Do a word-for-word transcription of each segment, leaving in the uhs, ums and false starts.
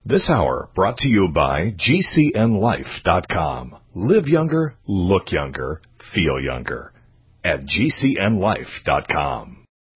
This hour brought to you by G C N life dot com. Live younger, look younger, feel younger at G C N life dot com.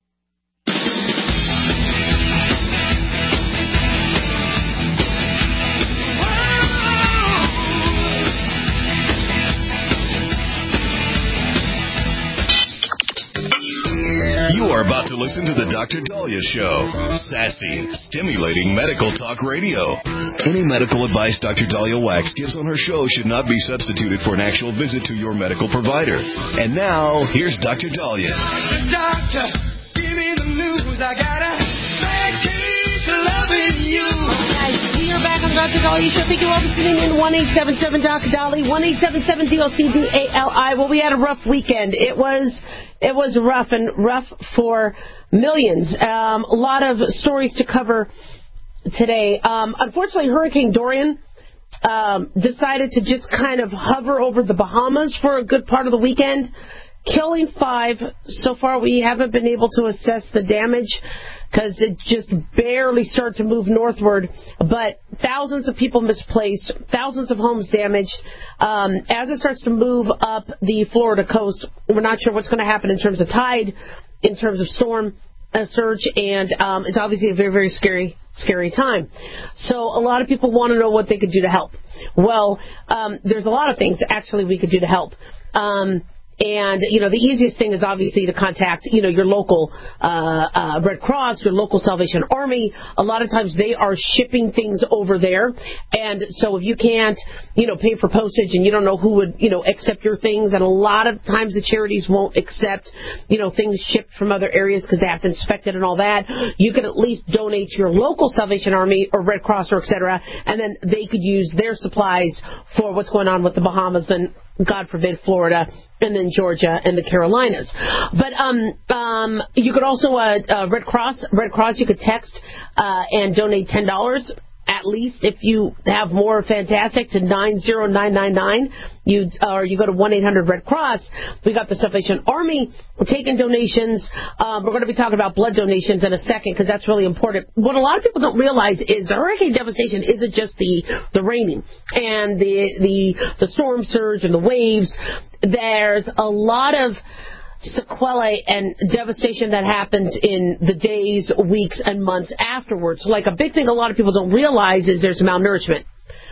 You are about to listen to the Doctor Daliah Show. Sassy, stimulating medical talk radio. Any medical advice Doctor Daliah Wax gives on her show should not be substituted for an actual visit to your medical provider. And now, here's Doctor Daliah. Doctor, give me the news. I got a bad case of loving you. Guys, we are back on the Doctor Daliah Show. Thank you all for tuning in. one eight seven seven Doctor Dali, one eight seven seven D O C D A L I. Well, we had a rough weekend. It was... It was rough and rough for millions. Um, a lot of stories to cover today. Um, unfortunately, Hurricane Dorian um, decided to just kind of hover over the Bahamas for a good part of the weekend, killing five. So far, we haven't been able to assess the damage because it just barely started to move northward. But thousands of people misplaced, thousands of homes damaged. Um, as it starts to move up the Florida coast, we're not sure what's going to happen in terms of tide, in terms of storm uh, surge, and um, it's obviously a very, very scary, scary time. So a lot of people want to know what they could do to help. Well, um, there's a lot of things actually we could do to help. Um, And, you know, the easiest thing is obviously to contact, you know, your local uh, uh, Red Cross, your local Salvation Army. A lot of times they are shipping things over there. And so if you can't, you know, pay for postage and you don't know who would, you know, accept your things, and a lot of times the charities won't accept, you know, things shipped from other areas because they have to inspect it and all that, you can at least donate to your local Salvation Army or Red Cross or et cetera, and then they could use their supplies for what's going on with the Bahamas, then God forbid, Florida, and then Georgia and the Carolinas. But um, um, you could also, uh, uh, Red Cross, Red Cross, you could text uh, and donate ten dollars at least. If you have more, fantastic, to nine zero nine nine nine. You, or you go to one eight hundred Red Cross. We got the Salvation Army taking donations. Um, we're going to be talking about blood donations in a second because that's really important. What a lot of people don't realize is the hurricane devastation isn't just the, the raining and the, the, the storm surge and the waves. There's a lot of sequelae and devastation that happens in the days, weeks, and months afterwards. Like a big thing a lot of people don't realize is there's malnourishment.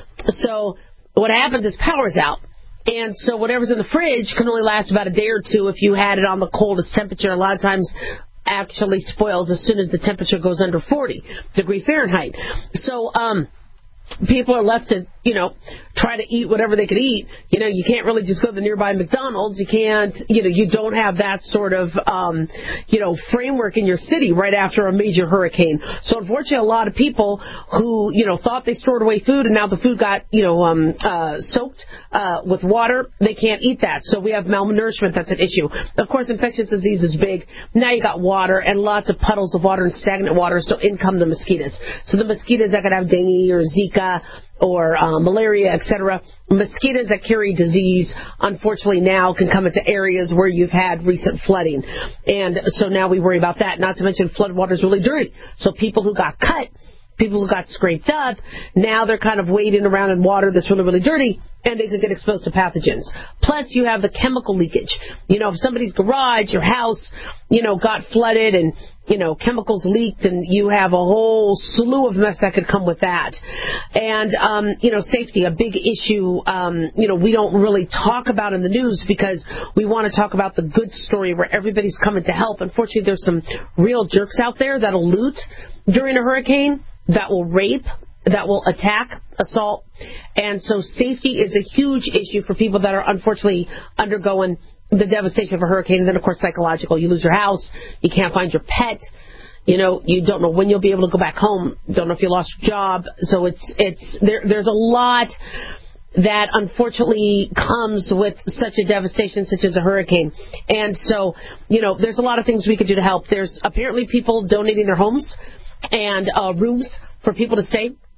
So what happens is power's out. And so whatever's in the fridge can only last about a day or two if you had it on the coldest temperature. A lot of times actually spoils as soon as the temperature goes under forty degree Fahrenheit. So, um, people are left to, you know, try to eat whatever they could eat. You know, you can't really just go to the nearby McDonald's. You can't, you know, you don't have that sort of, um, you know, framework in your city right after a major hurricane. So unfortunately, a lot of people who, you know, thought they stored away food and now the food got, you know, um, uh, soaked uh, with water, they can't eat that. So we have malnourishment. That's an issue. Of course, infectious disease is big. Now you got water and lots of puddles of water and stagnant water. So in come the mosquitoes. So the mosquitoes that could have dengue or Zika or uh, malaria, et cetera. Mosquitoes that carry disease, unfortunately, now can come into areas where you've had recent flooding. And so now we worry about that. Not to mention flood water is really dirty. So people who got cut, people who got scraped up, now they're kind of wading around in water that's really, really dirty, and they could get exposed to pathogens. Plus, you have the chemical leakage. You know, if somebody's garage, your house, you know, got flooded and, you know, chemicals leaked, and you have a whole slew of mess that could come with that. And, um, you know, safety, a big issue, um, you know, we don't really talk about in the news because we want to talk about the good story where everybody's coming to help. Unfortunately, there's some real jerks out there that'll loot during a hurricane, that will rape, that will attack, assault. And so safety is a huge issue for people that are unfortunately undergoing the devastation of a hurricane. And then, of course, psychological. You lose your house. You can't find your pet. You know, you don't know when you'll be able to go back home. Don't know if you lost your job. So it's, it's, there, there's a lot that unfortunately comes with such a devastation such as a hurricane. And so, you know, there's a lot of things we could do to help. There's apparently people donating their homes and uh, rooms for people to stay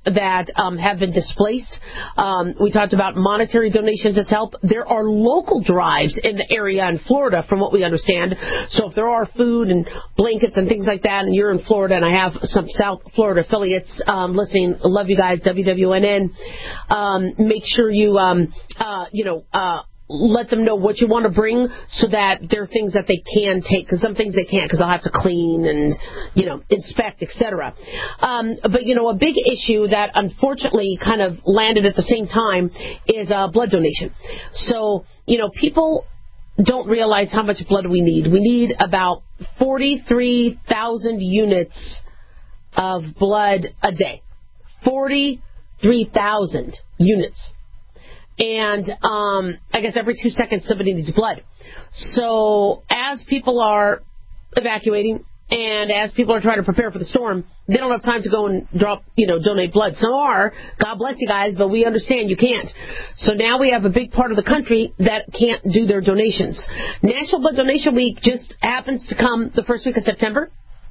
that um, have been displaced. Um, we talked about monetary donations as help. There are local drives in the area in Florida, from what we understand. So if there are food and blankets and things like that, and you're in Florida, and I have some South Florida affiliates um, listening, I love you guys, W W N N. Um, make sure you, um, uh, you know, uh, let them know what you want to bring so that there are things that they can take, because some things they can't because they'll have to clean and, you know, inspect, et cetera. Um, but, you know, a big issue that unfortunately kind of landed at the same time is uh, blood donation. So, you know, people don't realize how much blood we need. We need about forty-three thousand units of blood a day. forty-three thousand units. And um, I guess every two seconds somebody needs blood. So as people are evacuating and as people are trying to prepare for the storm, they don't have time to go and drop, you know, donate blood. Some are. God bless you guys, but we understand you can't. So now we have a big part of the country that can't do their donations. National Blood Donation Week just happens to come the first week of September.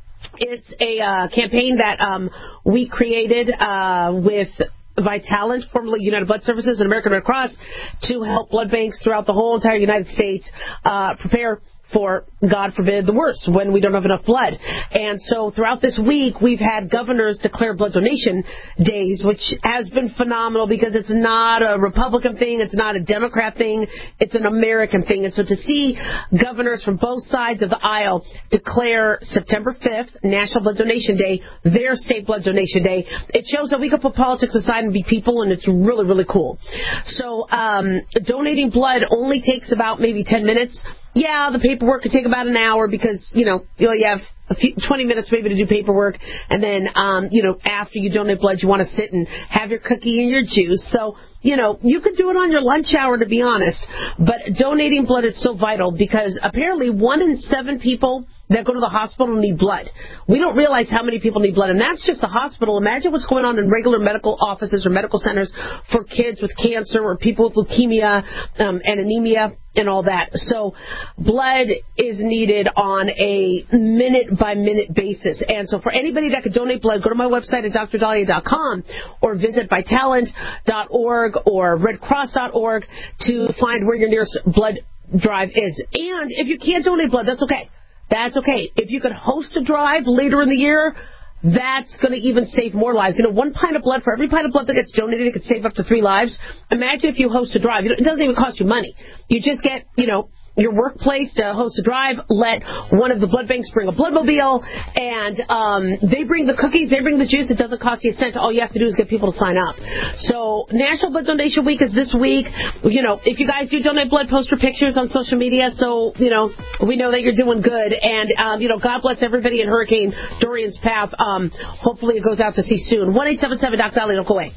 It's a uh, campaign that um, we created uh, with Vitalant, formerly United Blood Services and American Red Cross, to help blood banks throughout the whole entire United States uh, prepare for, God forbid, the worst, when we don't have enough blood. And so throughout this week, we've had governors declare blood donation days, which has been phenomenal because it's not a Republican thing, it's not a Democrat thing, it's an American thing. And so to see governors from both sides of the aisle declare September fifth, National Blood Donation Day, their state blood donation day, it shows that we can put politics aside and be people, and it's really, really cool. So um, donating blood only takes about maybe ten minutes. Yeah, the paperwork could take about an hour because, you know, you only have a few, twenty minutes maybe to do paperwork. And then, um, you know, after you donate blood, you want to sit and have your cookie and your juice. So, you know, you could do it on your lunch hour, to be honest. But donating blood is so vital because apparently one in seven people that go to the hospital need blood. We don't realize how many people need blood, and that's just the hospital. Imagine what's going on in regular medical offices or medical centers for kids with cancer or people with leukemia um, and anemia and all that. So blood is needed on a minute-by-minute basis. And so for anybody that could donate blood, go to my website at dr dahlia dot com or visit vitalant dot org or red cross dot org to find where your nearest blood drive is. And if you can't donate blood, that's okay. That's okay. If you could host a drive later in the year, that's going to even save more lives. You know, one pint of blood, for every pint of blood that gets donated, it could save up to three lives. Imagine if you host a drive. It doesn't even cost you money. You just get, you know, your workplace to host a drive, let one of the blood banks bring a bloodmobile, and um, they bring the cookies, they bring the juice. It doesn't cost you a cent. All you have to do is get people to sign up. So National Blood Donation Week is this week. You know, if you guys do donate blood, post your pictures on social media so, you know, we know that you're doing good. And, um, you know, God bless everybody in Hurricane Dorian's path. Um, hopefully it goes out to sea soon. one eight seven seven Doc Dolly, don't go away.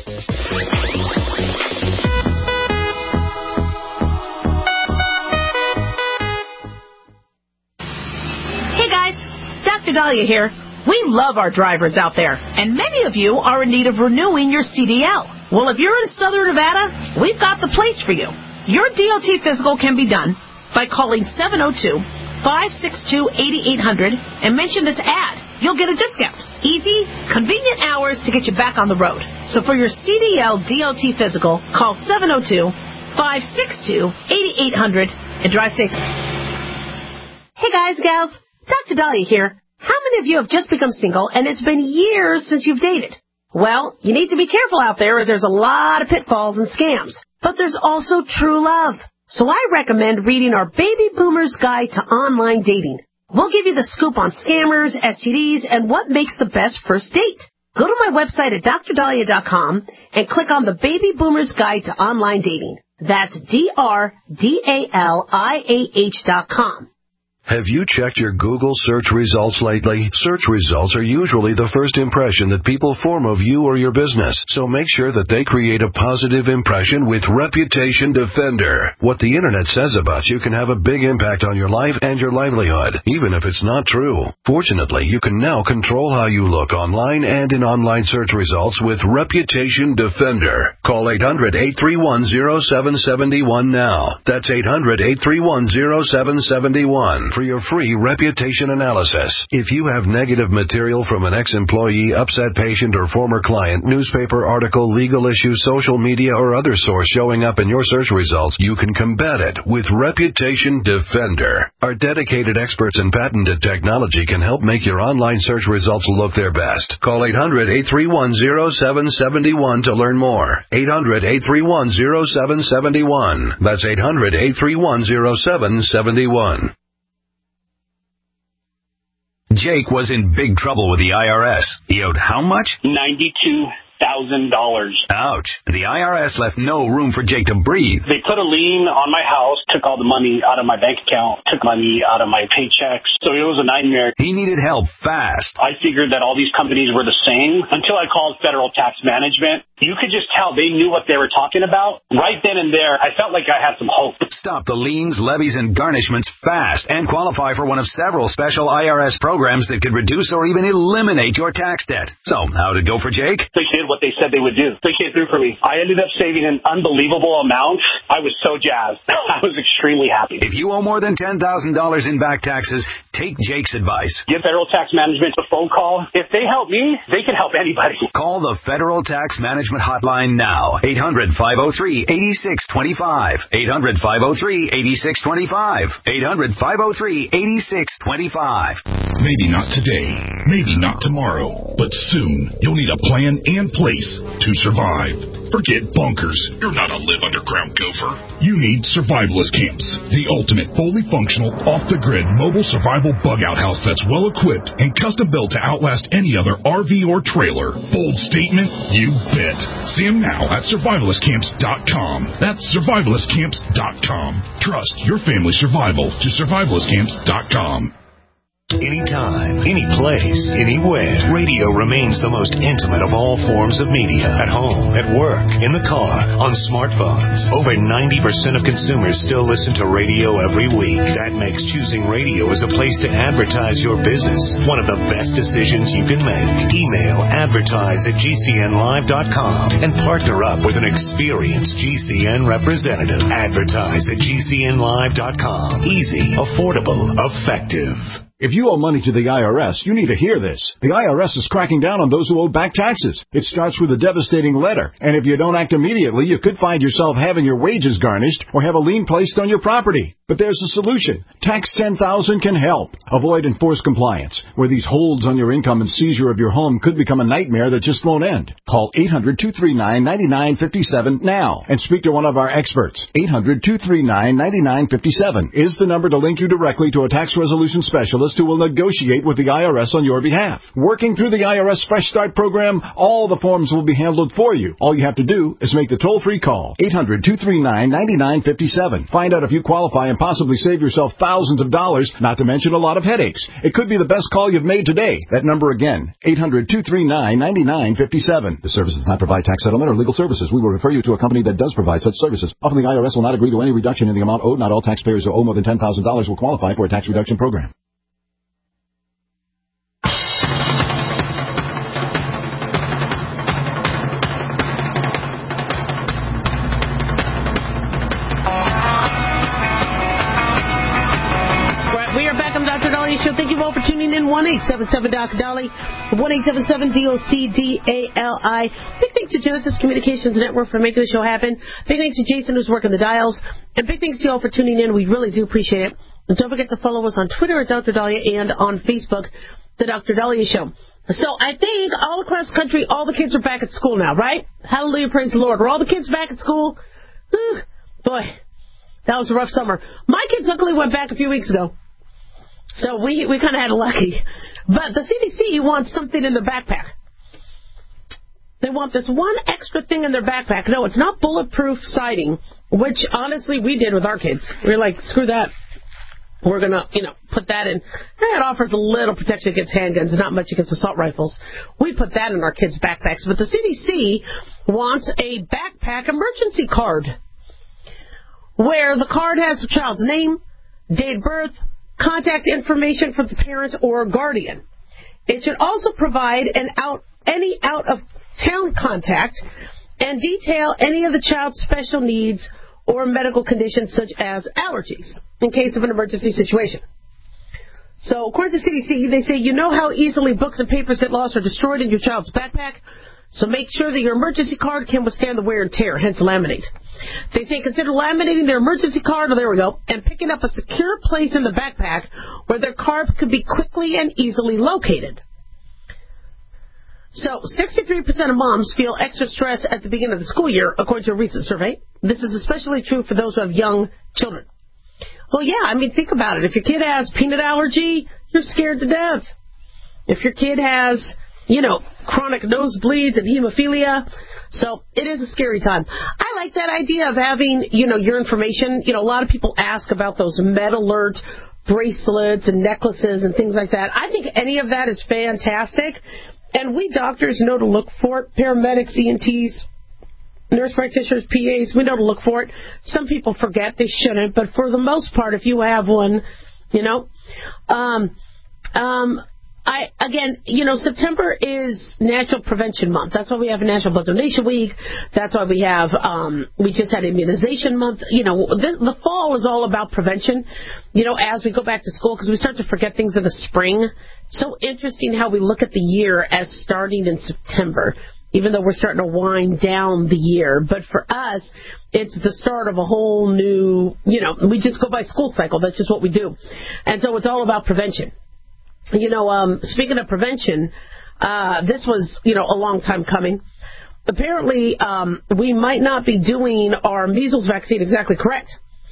Doctor Dahlia here. We love our drivers out there, and many of you are in need of renewing your C D L. Well, if you're in Southern Nevada, we've got the place for you. Your D O T physical can be done by calling seven oh two, five six two, eight eight hundred and mention this ad. You'll get a discount. Easy, convenient hours to get you back on the road. So for your C D L D O T physical, call seven oh two, five six two, eight eight hundred and drive safe. Hey guys, gals, Doctor Dahlia here. How many of you have just become single and it's been years since you've dated? Well, you need to be careful out there as there's a lot of pitfalls and scams. But there's also true love. So I recommend reading our Baby Boomer's Guide to Online Dating. We'll give you the scoop on scammers, S T Ds, and what makes the best first date. Go to my website at dr dahlia dot com and click on the Baby Boomer's Guide to Online Dating. That's D R D A L I A H dot com. Have you checked your Google search results lately? Search results are usually the first impression that people form of you or your business, so make sure that they create a positive impression with Reputation Defender. What the Internet says about you can have a big impact on your life and your livelihood, even if it's not true. Fortunately, you can now control how you look online and in online search results with Reputation Defender. Call eight hundred, eight three one, zero seven seven one now. That's eight hundred, eight three one, zero seven seven one. for your free reputation analysis. If you have negative material from an ex-employee, upset patient, or former client, newspaper article, legal issue, social media, or other source showing up in your search results, you can combat it with Reputation Defender. Our dedicated experts in patented technology can help make your online search results look their best. Call eight hundred, eight three one, zero seven seven one to learn more. eight hundred, eight three one, zero seven seven one. That's eight hundred, eight three one, zero seven seven one. Jake was in big trouble with the I R S. He owed how much? ninety-two thousand dollars. Ouch. The I R S left no room for Jake to breathe. They put a lien on my house, took all the money out of my bank account, took money out of my paychecks. So it was a nightmare. He needed help fast. I figured that all these companies were the same until I called Federal Tax Management. You could just tell they knew what they were talking about. Right then and there, I felt like I had some hope. Stop the liens, levies, and garnishments fast and qualify for one of several special I R S programs that could reduce or even eliminate your tax debt. So, how'd it go for Jake? They did what they said they would do. They came through for me. I ended up saving an unbelievable amount. I was so jazzed. I was extremely happy. If you owe more than ten thousand dollars in back taxes, take Jake's advice. Give Federal Tax Management a phone call. If they help me, they can help anybody. Call the Federal Tax Management Hotline now. eight hundred, five oh three, eight six two five. eight hundred, five oh three, eight six two five. eight hundred, five oh three, eight six two five. Maybe not today, maybe not tomorrow, but soon you'll need a plan and place to survive. Forget bunkers. You're not a live underground gopher. You need survivalist camps, the ultimate fully functional, off-the-grid mobile survival bug-out house that's well-equipped and custom-built to outlast any other R V or trailer. Bold statement? You bet. See them now at survivalist camps dot com. That's survivalist camps dot com. Trust your family's survival to survivalist camps dot com. Anytime, any place, anywhere, radio remains the most intimate of all forms of media. At home, at work, in the car, on smartphones. Over ninety percent of consumers still listen to radio every week. That makes choosing radio as a place to advertise your business one of the best decisions you can make. Email advertise at G C N live dot com and partner up with an experienced G C N representative. Advertise at G C N live dot com. Easy, affordable, effective. If you owe money to the I R S, you need to hear this. The I R S is cracking down on those who owe back taxes. It starts with a devastating letter, and if you don't act immediately, you could find yourself having your wages garnished or have a lien placed on your property. But there's a solution. Tax ten thousand can help. Avoid enforced compliance, where these holds on your income and seizure of your home could become a nightmare that just won't end. Call eight hundred, two three nine, nine nine five seven now and speak to one of our experts. eight hundred, two three nine, nine nine five seven is the number to link you directly to a tax resolution specialist who will negotiate with the I R S on your behalf. Working through the I R S Fresh Start program, all the forms will be handled for you. All you have to do is make the toll-free call. eight hundred, two three nine, nine nine five seven. Find out if you qualify and possibly save yourself thousands of dollars, not to mention a lot of headaches. It could be the best call you've made today. That number again, eight hundred, two three nine, nine nine five seven. The service does not provide tax settlement or legal services. We will refer you to a company that does provide such services. Often the I R S will not agree to any reduction in the amount owed. Not all taxpayers who owe more than ten thousand dollars will qualify for a tax reduction program. Doctor Dolly Show. Thank you all for tuning in. one eight seven seven Doctor Dolly. one eight seven seven D O C D A L I. Big thanks to Genesis Communications Network for making the show happen. Big thanks to Jason who's working the dials. And big thanks to you all for tuning in. We really do appreciate it. And don't forget to follow us on Twitter at Doctor Dahlia and on Facebook, The Doctor Dahlia Show. So I think all across the country, all the kids are back at school now, right? Hallelujah, praise the Lord. Are all the kids back at school? Whew, boy, that was a rough summer. My kids luckily went back a few weeks ago. So we we kind of had lucky. But the C D C wants something in their backpack. They want this one extra thing in their backpack. No, it's not bulletproof siding, which honestly we did with our kids. We were like, screw that. We're going to, you know, put that in. It offers a little protection against handguns, not much against assault rifles. We put that in our kids' backpacks. But the C D C wants a backpack emergency card, where the card has the child's name, date of birth, contact information for the parent or guardian. It should also provide an out any out-of-town contact and detail any of the child's special needs or medical conditions such as allergies in case of an emergency situation. So according to C D C, they say, you know how easily books and papers get lost or destroyed in your child's backpack? So make sure that your emergency card can withstand the wear and tear, hence laminate. They say consider laminating their emergency card, oh, there we go, and picking up a secure place in the backpack where their card could be quickly and easily located. So sixty-three percent of moms feel extra stress at the beginning of the school year, according to a recent survey. This is especially true for those who have young children. Well, yeah, I mean, think about it. If your kid has peanut allergy, you're scared to death. If your kid has, you know, chronic nosebleeds and hemophilia, so it is a scary time. I like that idea of having, you know, your information. You know, a lot of people ask about those MedAlert bracelets and necklaces and things like that. I think any of that is fantastic. And we doctors know to look for it. Paramedics, E N Ts, nurse practitioners, P As, we know to look for it. Some people forget. They shouldn't. But for the most part, if you have one, you know. Um, um, I again, you know, September is Natural Prevention Month. That's why we have a National Blood Donation Week. That's why we have, um, we just had Immunization Month. You know, the, the fall is all about prevention, you know, as we go back to school, because we start to forget things in the spring. So interesting how we look at the year as starting in September, even though we're starting to wind down the year. But for us, it's the start of a whole new, you know, we just go by school cycle. That's just what we do. And so it's all about prevention. You know, um, speaking of prevention, uh, this was, you know, a long time coming. Apparently, um, we might not be doing our measles vaccine exactly correct.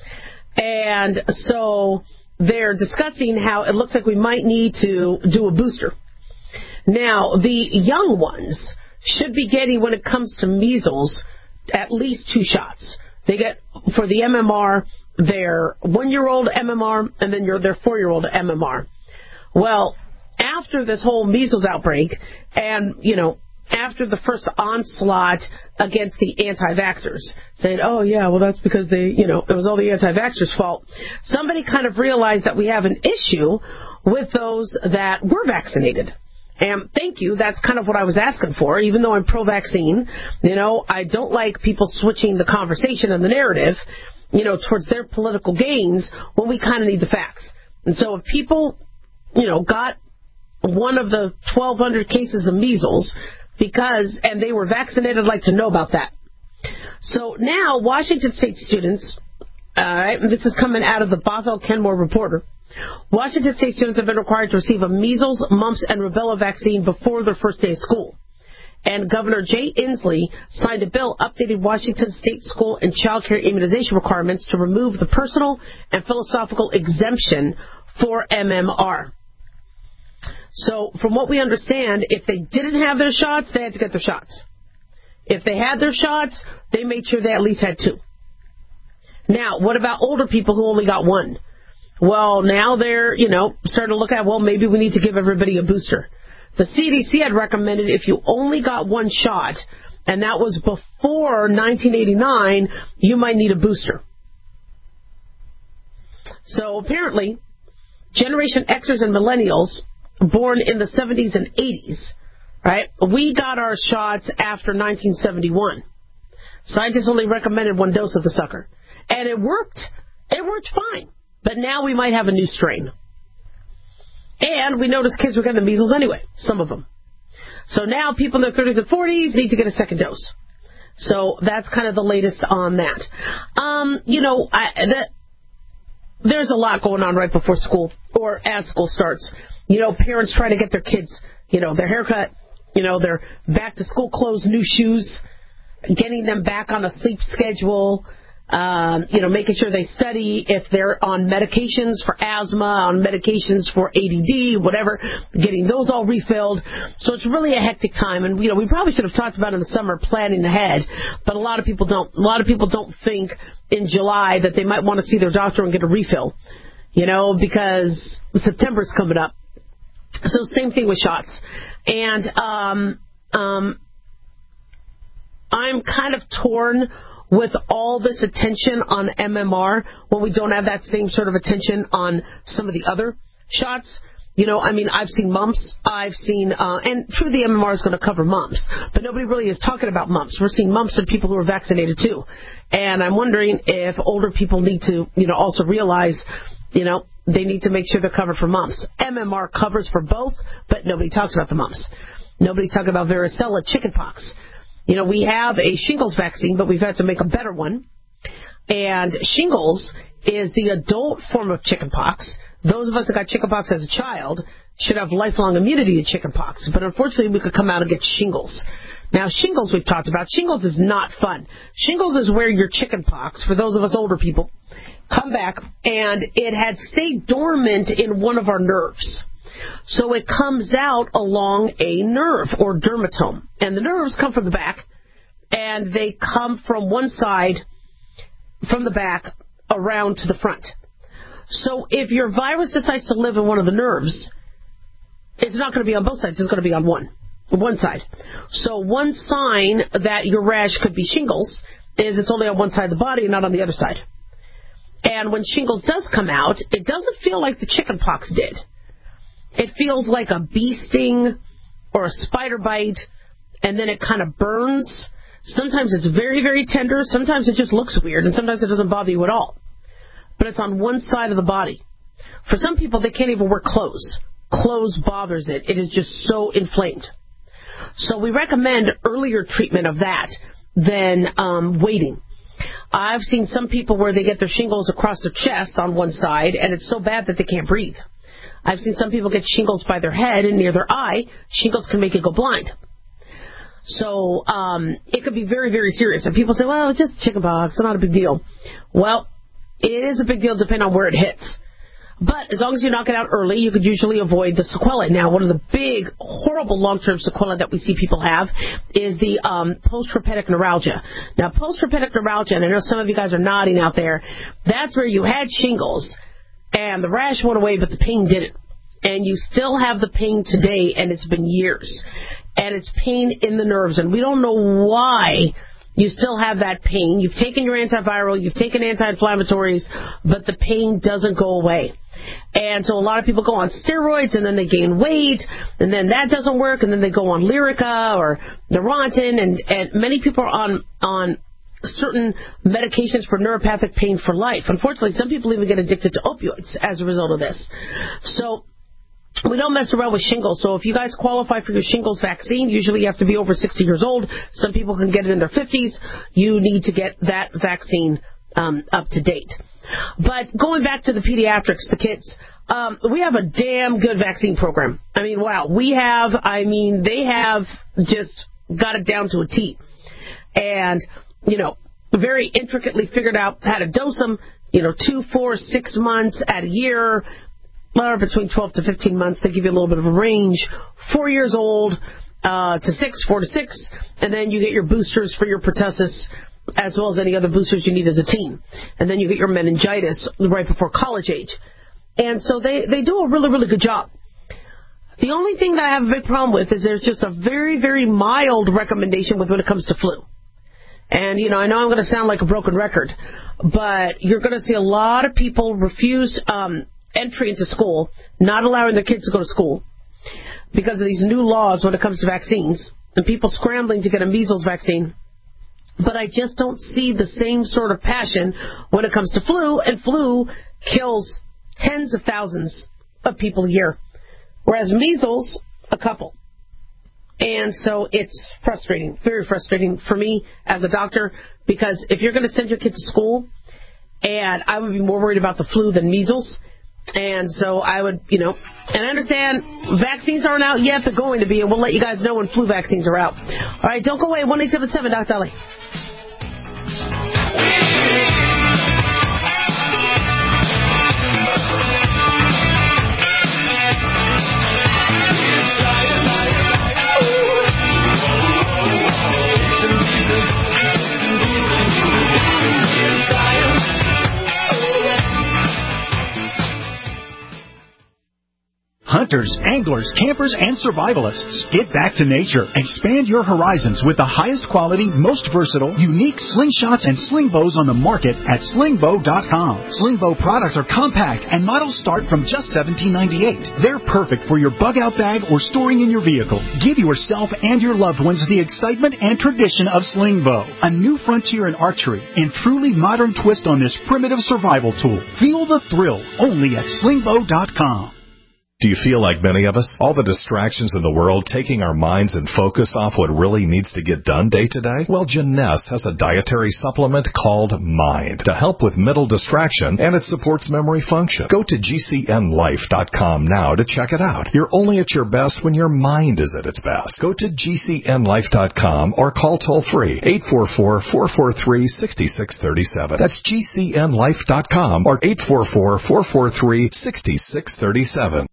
And so they're discussing how it looks like we might need to do a booster. Now, the young ones should be getting, when it comes to measles, at least two shots. They get, for the M M R, their one-year-old M M R, and then your, their four-year-old M M R. Well, after this whole measles outbreak, and, you know, after the first onslaught against the anti-vaxxers, saying, oh, yeah, well, that's because they, you know, it was all the anti-vaxxers' fault, somebody kind of realized that we have an issue with those that were vaccinated. And thank you, that's kind of what I was asking for, even though I'm pro-vaccine. You know, I don't like people switching the conversation and the narrative, you know, towards their political gains when we kind of need the facts. And so if people, you know, got one of the twelve hundred cases of measles because, and they were vaccinated, I'd like to know about that. So now Washington State students, uh, and this is coming out of the Bothell Kenmore Reporter, Washington State students have been required to receive a measles, mumps, and rubella vaccine before their first day of school. And Governor Jay Inslee signed a bill updating Washington State school and child care immunization requirements to remove the personal and philosophical exemption for M M R. So from what we understand, if they didn't have their shots, they had to get their shots. If they had their shots, they made sure they at least had two. Now, what about older people who only got one? Well, now they're, you know, starting to look at, well, maybe we need to give everybody a booster. The C D C had recommended if you only got one shot, and that was before nineteen eighty-nine, you might need a booster. So apparently, Generation Xers and Millennials, born in the seventies and eighties, right, we got our shots after nineteen seventy-one. Scientists only recommended one dose of the sucker. And it worked. It worked fine. But now we might have a new strain. And we noticed kids were getting the measles anyway, some of them. So now people in their thirties and forties need to get a second dose. So that's kind of the latest on that. Um, you know, I, the, there's a lot going on right before school or as school starts. You know, parents trying to get their kids, you know, their haircut, you know, their back to school clothes, new shoes, getting them back on a sleep schedule. Um, you know, making sure they study if they're on medications for asthma, on medications for A D D, whatever, getting those all refilled. So it's really a hectic time. And, you know, we probably should have talked about in the summer planning ahead, but a lot of people don't, a lot of people don't think in July that they might want to see their doctor and get a refill, you know, because September's coming up. So same thing with shots. And, um, um, I'm kind of torn with all this attention on M M R when we don't have that same sort of attention on some of the other shots. You know, I mean, I've seen mumps. I've seen, uh, and true, the M M R is going to cover mumps, but nobody really is talking about mumps. We're seeing mumps in people who are vaccinated too. And I'm wondering if older people need to, you know, also realize, you know, they need to make sure they're covered for mumps. M M R covers for both, but nobody talks about the mumps. Nobody's talking about varicella chickenpox. You know, we have a shingles vaccine, but we've had to make a better one. And shingles is the adult form of chickenpox. Those of us that got chickenpox as a child should have lifelong immunity to chickenpox. But unfortunately, we could come out and get shingles. Now, shingles we've talked about. Shingles is not fun. Shingles is where your chickenpox, for those of us older people, come back and it had stayed dormant in one of our nerves. So it comes out along a nerve or dermatome. And the nerves come from the back, and they come from one side, from the back, around to the front. So if your virus decides to live in one of the nerves, it's not going to be on both sides. It's going to be on one, one side. So one sign that your rash could be shingles is it's only on one side of the body and not on the other side. And when shingles does come out, it doesn't feel like the chickenpox did. It feels like a bee sting or a spider bite, and then it kind of burns. Sometimes it's very, very tender. Sometimes it just looks weird, and sometimes it doesn't bother you at all. But it's on one side of the body. For some people, they can't even wear clothes. Clothes bothers it. It is just so inflamed. So we recommend earlier treatment of that than um, waiting. I've seen some people where they get their shingles across their chest on one side, and it's so bad that they can't breathe. I've seen some people get shingles by their head and near their eye. Shingles can make you go blind. So um, it could be very, very serious. And people say, well, it's just chickenpox. It's not a big deal. Well, it is a big deal depending on where it hits. But as long as you knock it out early, you could usually avoid the sequelae. Now, one of the big, horrible long-term sequelae that we see people have is the um, post-herpetic neuralgia. Now, post-herpetic neuralgia, and I know some of you guys are nodding out there, that's where you had shingles, and the rash went away, but the pain didn't. And you still have the pain today, and it's been years. And it's pain in the nerves, and we don't know why you still have that pain. You've taken your antiviral, you've taken anti-inflammatories, but the pain doesn't go away. And so a lot of people go on steroids, and then they gain weight, and then that doesn't work, and then they go on Lyrica or Neurontin, and, and many people are on, on certain medications for neuropathic pain for life. Unfortunately, some people even get addicted to opioids as a result of this. So we don't mess around with shingles. So if you guys qualify for your shingles vaccine, usually you have to be over sixty years old. Some people can get it in their fifties. You need to get that vaccine um, up to date. But going back to the pediatrics, the kids, um, we have a damn good vaccine program. I mean, wow. We have, I mean, they have just got it down to a T. And, you know, very intricately figured out how to dose them, you know, two, four, six months at a year, or between twelve to fifteen months. They give you a little bit of a range. Four years old uh, to six, four to six, and then you get your boosters for your pertussis, as well as any other boosters you need as a teen. And then you get your meningitis right before college age. And so they, they do a really, really good job. The only thing that I have a big problem with is there's just a very, very mild recommendation with when it comes to flu. And, you know, I know I'm going to sound like a broken record, but you're going to see a lot of people refuse um, entry into school, not allowing their kids to go to school because of these new laws when it comes to vaccines, and people scrambling to get a measles vaccine. But I just don't see the same sort of passion when it comes to flu, and flu kills tens of thousands of people a year, whereas measles, a couple. And so it's frustrating, very frustrating for me as a doctor, because if you're going to send your kids to school, and I would be more worried about the flu than measles, and so I would, you know, and I understand vaccines aren't out yet, they're going to be, and we'll let you guys know when flu vaccines are out. All right, don't go away, one eight seven seven, Doctor Dolly. hunters, anglers, campers, and survivalists. Get back to nature. Expand your horizons with the highest quality, most versatile, unique slingshots and sling bows on the market at sling bow dot com. Sling bow products are compact and models start from just seventeen ninety-eight. They're perfect for your bug out bag or storing in your vehicle. Give yourself and your loved ones the excitement and tradition of sling bow, a new frontier in archery and truly modern twist on this primitive survival tool. Feel the thrill only at sling bow dot com. Do you feel like many of us? All the distractions in the world taking our minds and focus off what really needs to get done day to day? Well, Jeunesse has a dietary supplement called Mind to help with mental distraction, and it supports memory function. Go to G C N life dot com now to check it out. You're only at your best when your mind is at its best. Go to G C N life dot com or call toll-free eight four four, four four three, six six three seven. That's G C N life dot com or eight four four, four four three, six six three seven.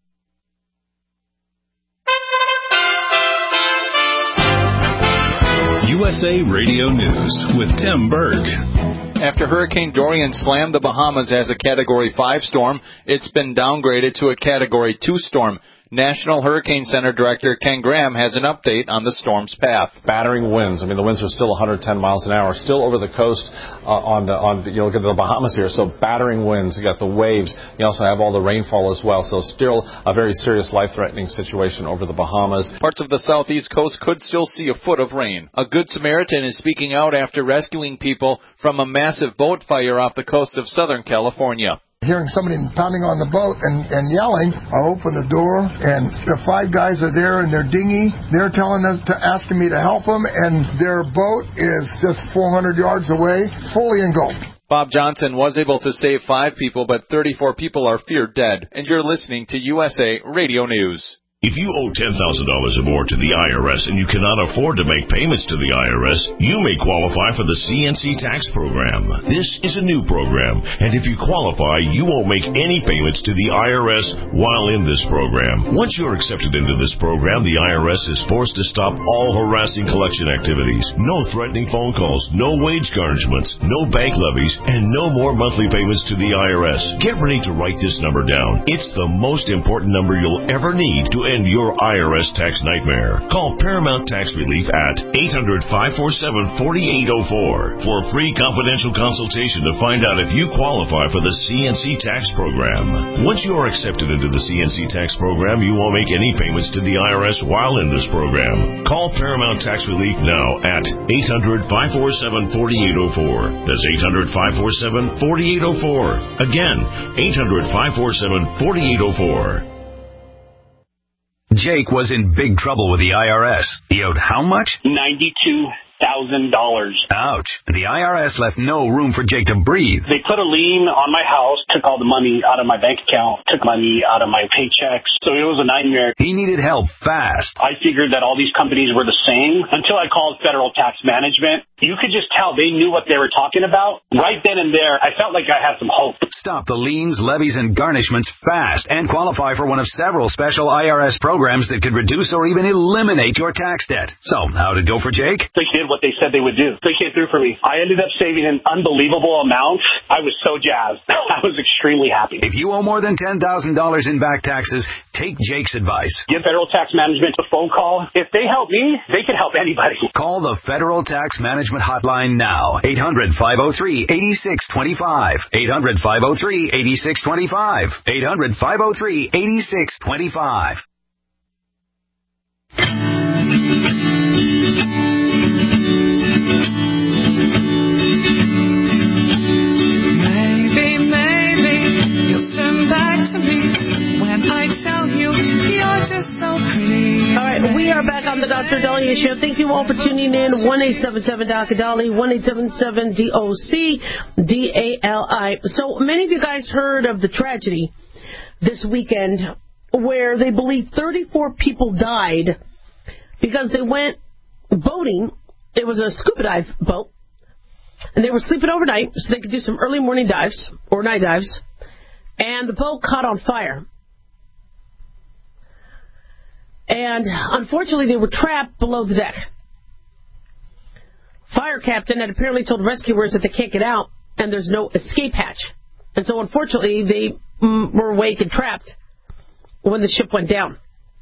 U S A Radio News with Tim Berg. After Hurricane Dorian slammed the Bahamas as a Category five storm, it's been downgraded to a Category two storm. National Hurricane Center Director Ken Graham has an update on the storm's path. Battering winds. I mean, the winds are still one hundred ten miles an hour, still over the coast uh, on the on you know look at the Bahamas here. So battering winds. You got the waves. You also have all the rainfall as well. So still a very serious, life-threatening situation over the Bahamas. Parts of the southeast coast could still see a foot of rain. A Good Samaritan is speaking out after rescuing people from a massive boat fire off the coast of Southern California. Hearing somebody pounding on the boat and, and yelling, I open the door, and the five guys are there in their dinghy. They're telling us to asking me to help them, and their boat is just four hundred yards away, fully engulfed. Bob Johnson was able to save five people, but thirty-four people are feared dead. And you're listening to U S A Radio News. If you owe ten thousand dollars or more to the I R S and you cannot afford to make payments to the I R S, you may qualify for the C N C tax program. This is a new program, and if you qualify, you won't make any payments to the I R S while in this program. Once you're accepted into this program, the I R S is forced to stop all harassing collection activities. No threatening phone calls, no wage garnishments, no bank levies, and no more monthly payments to the I R S. Get ready to write this number down. It's the most important number you'll ever need to end your I R S tax nightmare. Call Paramount Tax Relief at eight hundred, five four seven, four eight zero four for a free confidential consultation to find out if you qualify for the C N C tax program. Once you are accepted into the C N C tax program, you won't make any payments to the I R S while in this program. Call Paramount Tax Relief now at eight hundred, five four seven, four eight zero four. That's eight hundred, five four seven, four eight zero four. Again, eight hundred, five four seven, four eight zero four. Jake was in big trouble with the I R S. He owed how much? ninety-two thousand dollars. Ouch. The I R S left no room for Jake to breathe. They put a lien on my house, took all the money out of my bank account, took money out of my paychecks. So it was a nightmare. He needed help fast. I figured that all these companies were the same until I called Federal Tax Management. You could just tell they knew what they were talking about. Right then and there, I felt like I had some hope. Stop the liens, levies, and garnishments fast and qualify for one of several special I R S programs that could reduce or even eliminate your tax debt. So, how'd it go for Jake? They did what they said they would do. They came through for me. I ended up saving an unbelievable amount. I was so jazzed. I was extremely happy. If you owe more than ten thousand dollars in back taxes, take Jake's advice. Give Federal Tax Management a phone call. If they help me, they can help anybody. Call the Federal Tax Management Hotline now. eight hundred, five oh three, eight six two five. eight hundred, five oh three, eight six two five. eight hundred, five oh three, eight six two five. All right, we are back on the Doctor Dahlia Show. Thank you all for tuning in. one eight seven seven D O C D A L I, one eight seven seven D O C D A L I. So many of you guys heard of the tragedy this weekend where they believe thirty-four people died because they went boating. It was a scuba dive boat, and they were sleeping overnight so they could do some early morning dives or night dives, and the boat caught on fire. And unfortunately, they were trapped below the deck. Fire captain had apparently told rescuers that they can't get out, and there's no escape hatch. And so, unfortunately, they mm, were awake and trapped when the ship went down.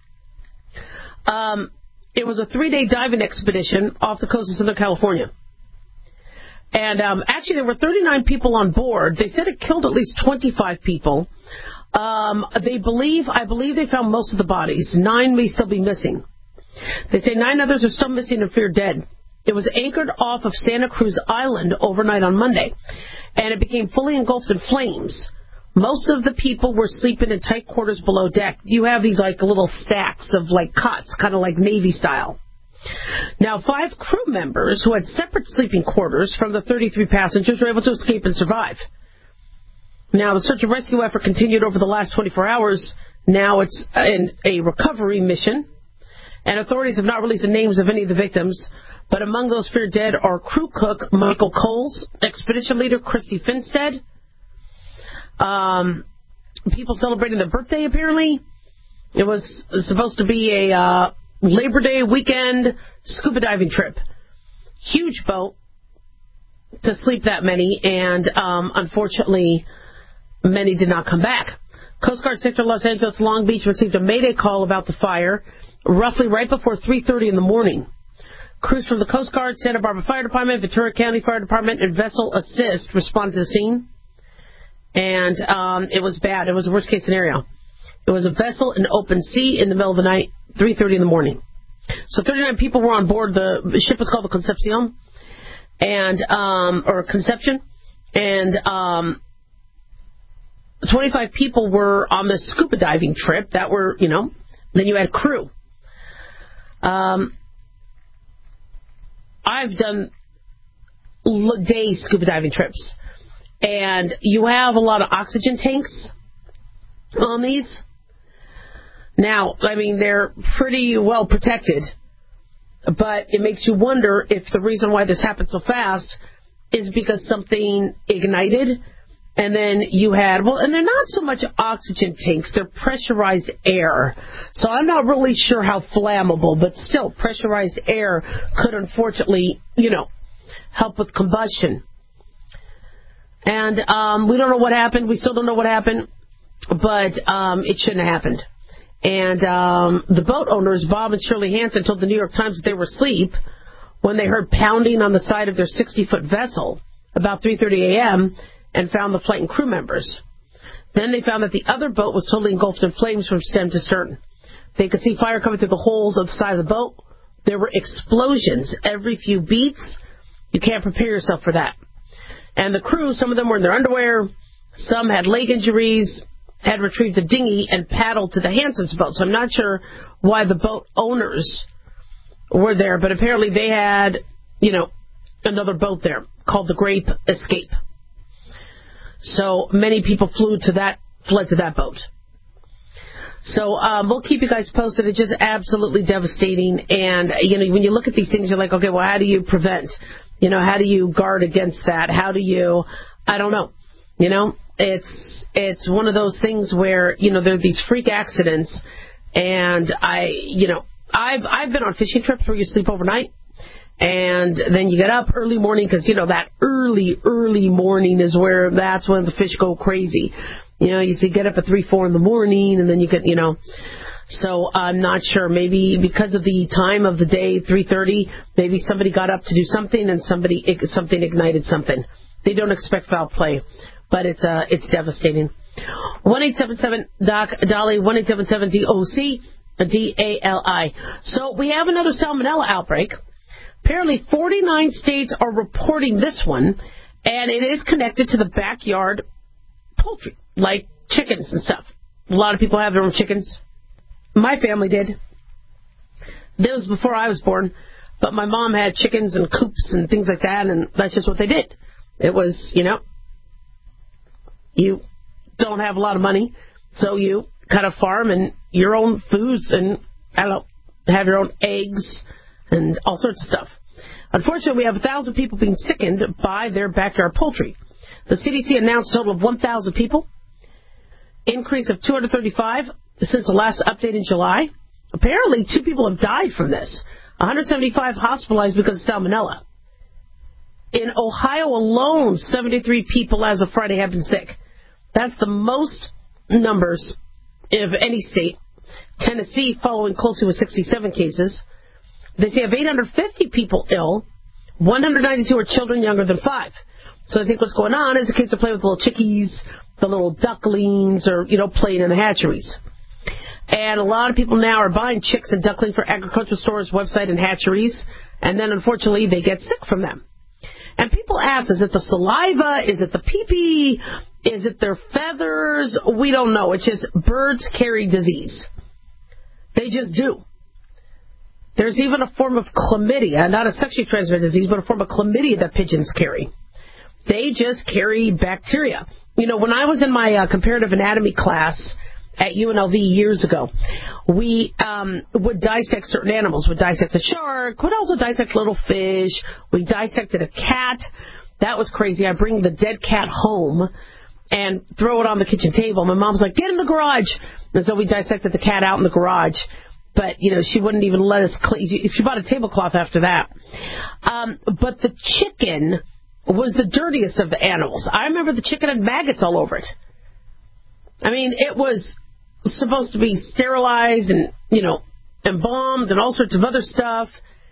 Um, it was a three-day diving expedition off the coast of Southern California. And um, actually, there were thirty-nine people on board. They said it killed at least twenty-five people. Um, they believe, I believe they found most of the bodies. Nine may still be missing. They say nine others are still missing and feared dead. It was anchored off of Santa Cruz Island overnight on Monday, and it became fully engulfed in flames. Most of the people were sleeping in tight quarters below deck. You have these like little stacks of like cots, kind of like Navy style. Now, five crew members who had separate sleeping quarters from the thirty-three passengers were able to escape and survive. Now, the search and rescue effort continued over the last twenty-four hours. Now it's in a recovery mission, and authorities have not released the names of any of the victims. But among those feared dead are crew cook Michael Coles, expedition leader Christy Finstead, um, people celebrating their birthday, apparently. It was supposed to be a uh, Labor Day weekend scuba diving trip. Huge boat to sleep that many, and um, unfortunately, many did not come back. Coast Guard Sector Los Angeles Long Beach received a mayday call about the fire roughly right before three thirty in the morning. Crews from the Coast Guard, Santa Barbara Fire Department, Ventura County Fire Department, and Vessel Assist responded to the scene. And um, it was bad. It was a worst-case scenario. It was a vessel in open sea in the middle of the night, three thirty in the morning. So thirty-nine people were on board. The ship was called the Concepcion, and um, or Conception, and um, twenty-five people were on the scuba diving trip. That were, you know, then you had crew. Um, I've done day scuba diving trips, and you have a lot of oxygen tanks on these. Now, I mean, they're pretty well protected, but it makes you wonder if the reason why this happened so fast is because something ignited, and then you had, well, and they're not so much oxygen tanks, they're pressurized air. So I'm not really sure how flammable, but still, pressurized air could unfortunately, you know, help with combustion. And um, we don't know what happened. We still don't know what happened, but um, it shouldn't have happened. And um, the boat owners, Bob and Shirley Hansen, told the New York Times that they were asleep when they heard pounding on the side of their sixty-foot vessel about three thirty a.m., and found the flight and crew members. Then they found that the other boat was totally engulfed in flames from stem to stern. They could see fire coming through the holes of the side of the boat. There were explosions every few beats. You can't prepare yourself for that. And the crew, some of them were in their underwear, some had leg injuries, had retrieved a dinghy and paddled to the Hansen's boat. So I'm not sure why the boat owners were there, but apparently they had, you know, another boat there called the Grape Escape. So many people flew to that, fled to that boat. So um, we'll keep you guys posted. It's just absolutely devastating. And, you know, when you look at these things, you're like, okay, well, how do you prevent? You know, how do you guard against that? How do you, I don't know. You know, it's it's one of those things where, you know, there are these freak accidents. And I, you know, I've I've been on fishing trips where you sleep overnight. And then you get up early morning because, you know, that early, early morning is where that's when the fish go crazy. You know, you see, get up at three, four in the morning, and then you get, you know. So I'm not sure. Maybe because of the time of the day, three thirty, maybe somebody got up to do something and somebody something ignited something. They don't expect foul play, but it's uh, it's devastating. one eight seven seven D O C Dolly, one eight seven seven D O C D A L I. So we have another salmonella outbreak. Apparently, forty-nine states are reporting this one, and it is connected to the backyard poultry, like chickens and stuff. A lot of people have their own chickens. My family did. This was before I was born, but my mom had chickens and coops and things like that, and that's just what they did. It was, you know, you don't have a lot of money, so you cut a farm and your own foods and, I don't know, have your own eggs and all sorts of stuff. Unfortunately, we have one thousand people being sickened by their backyard poultry. The C D C announced a total of one thousand people, increase of two hundred thirty-five since the last update in July. Apparently, two people have died from this, one hundred seventy-five hospitalized because of salmonella. In Ohio alone, seventy-three people as of Friday have been sick. That's the most numbers of any state. Tennessee following closely with sixty-seven cases. They say of eight hundred fifty people ill, one hundred ninety-two are children younger than five. So I think what's going on is the kids are playing with the little chickies, the little ducklings, or, you know, playing in the hatcheries. And a lot of people now are buying chicks and ducklings for agricultural stores, website, and hatcheries. And then, unfortunately, they get sick from them. And people ask, is it the saliva? Is it the pee-pee? Is it their feathers? We don't know. It's just birds carry disease. They just do. There's even a form of chlamydia, not a sexually transmitted disease, but a form of chlamydia that pigeons carry. They just carry bacteria. You know, when I was in my uh, comparative anatomy class at U N L V years ago, we um, would dissect certain animals. We'd dissect a shark, we'd also dissect little fish. We dissected a cat. That was crazy. I'd bring the dead cat home and throw it on the kitchen table. My mom's like, get in the garage. And so we dissected the cat out in the garage. But, you know, she wouldn't even let us clean. She bought a tablecloth after that. Um, but the chicken was the dirtiest of the animals. I remember the chicken had maggots all over it. I mean, it was supposed to be sterilized and, you know, embalmed and all sorts of other stuff.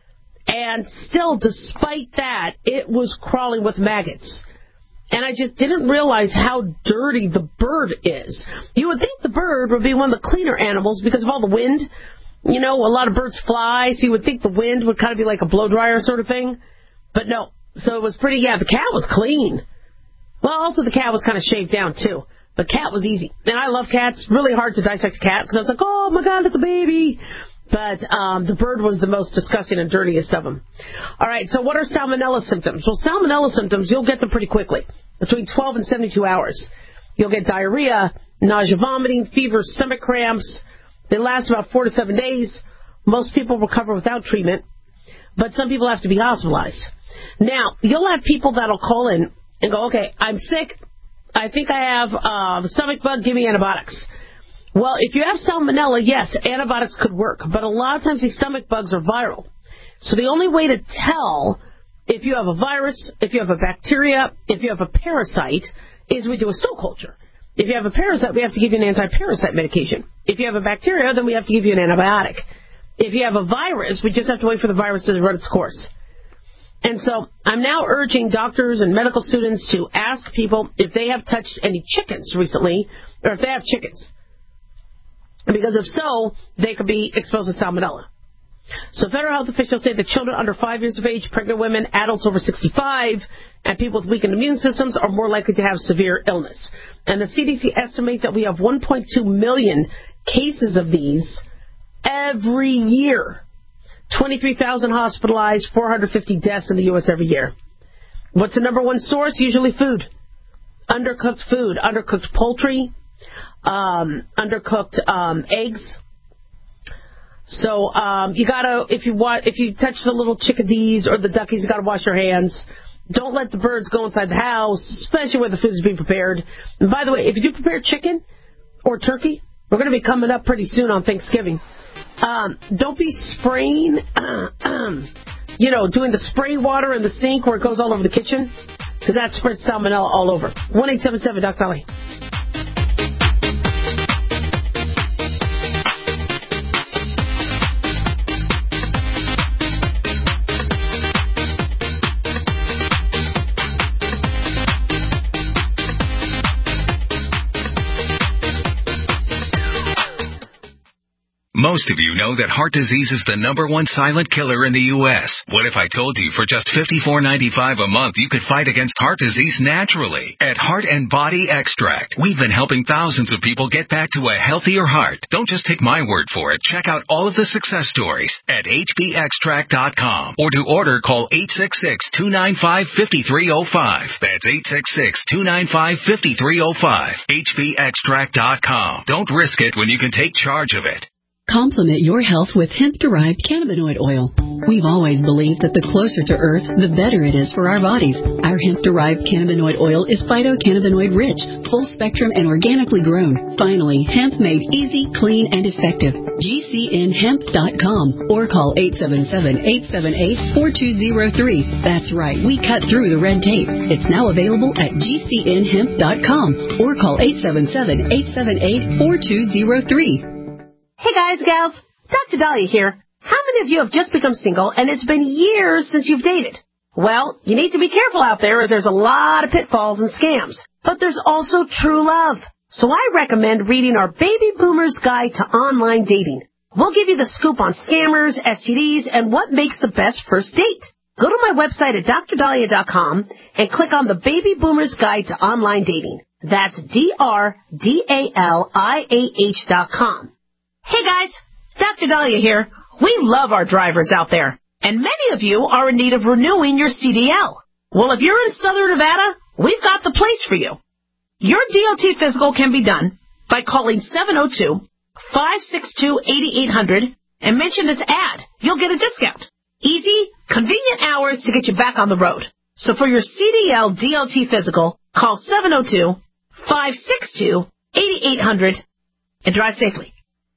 And still, despite that, it was crawling with maggots. And I just didn't realize how dirty the bird is. You would think the bird would be one of the cleaner animals because of all the wind. You know, a lot of birds fly, so you would think the wind would kind of be like a blow dryer sort of thing. But no. So it was pretty, yeah, the cat was clean. Well, also the cat was kind of shaved down, too. But cat was easy. And I love cats. Really hard to dissect a cat because I was like, oh, my God, it's a baby. But um, the bird was the most disgusting and dirtiest of them. All right, so what are salmonella symptoms? Well, salmonella symptoms, you'll get them pretty quickly, between twelve and seventy-two hours. You'll get diarrhea, nausea, vomiting, fever, stomach cramps. They last about four to seven days. Most people recover without treatment, but some people have to be hospitalized. Now, you'll have people that'll call in and go, okay, I'm sick. I think I have uh, the stomach bug. Give me antibiotics. Well, if you have salmonella, yes, antibiotics could work. But a lot of times these stomach bugs are viral. So the only way to tell if you have a virus, if you have a bacteria, if you have a parasite, is we do a stool culture. If you have a parasite, we have to give you an anti-parasite medication. If you have a bacteria, then we have to give you an antibiotic. If you have a virus, we just have to wait for the virus to run its course. And so I'm now urging doctors and medical students to ask people if they have touched any chickens recently, or if they have chickens. Because if so, they could be exposed to salmonella. So federal health officials say that children under five years of age, pregnant women, adults over sixty-five, and people with weakened immune systems are more likely to have severe illness. And the C D C estimates that we have one point two million cases of these every year. twenty-three thousand hospitalized, four hundred fifty deaths in the U S every year. What's the number one source? Usually food. Undercooked food, undercooked poultry, um, undercooked um, eggs. So um, you gotta, if you want, if you touch the little chickadees or the duckies, you gotta wash your hands. Don't let the birds go inside the house, especially where the food is being prepared. And by the way, if you do prepare chicken or turkey, we're going to be coming up pretty soon on Thanksgiving. Um, don't be spraying, uh, um, you know, doing the spray water in the sink where it goes all over the kitchen, because that spreads salmonella all over. one eight seven seven, Doctor Ali. Most of you know that heart disease is the number one silent killer in the U S. What if I told you for just fifty-four ninety-five a month you could fight against heart disease naturally? At Heart and Body Extract, we've been helping thousands of people get back to a healthier heart. Don't just take my word for it. Check out all of the success stories at H B extract dot com, or to order, call eight six six, two nine five, five three zero five. That's eight six six, two nine five, five three zero five. H B extract dot com. Don't risk it when you can take charge of it. Complement your health with hemp-derived cannabinoid oil. We've always believed that the closer to Earth, the better it is for our bodies. Our hemp-derived cannabinoid oil is phytocannabinoid rich, full spectrum, and organically grown. Finally, hemp made easy, clean, and effective. G C N hemp dot com or call eight seven seven, eight seven eight, four two zero three. That's right, we cut through the red tape. It's now available at G C N hemp dot com or call eight seven seven, eight seven eight, four two zero three. Hey guys, gals, Doctor Dahlia here. How many of you have just become single and it's been years since you've dated? Well, you need to be careful out there as there's a lot of pitfalls and scams. But there's also true love. So I recommend reading our Baby Boomer's Guide to Online Dating. We'll give you the scoop on scammers, S T Ds, and what makes the best first date. Go to my website at dr dahlia dot com and click on the Baby Boomer's Guide to Online Dating. That's D R D A L I A H dot com. Hey guys, Doctor Dahlia here. We love our drivers out there, and many of you are in need of renewing your C D L. Well, if you're in Southern Nevada, we've got the place for you. Your D O T physical can be done by calling seven oh two, five six two, eight eight hundred and mention this ad. You'll get a discount. Easy, convenient hours to get you back on the road. So for your C D L D O T physical, call seven oh two, five six two, eight eight hundred and drive safely.